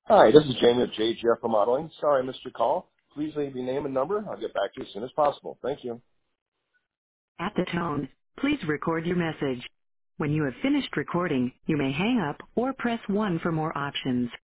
Hi, this is Jamie with JGF Remodeling. Sorry I missed your call. Please leave your name and number. I'll get back to you as soon as possible. Thank you. At the tone, please record your message. When you have finished recording, you may hang up or press 1 for more options.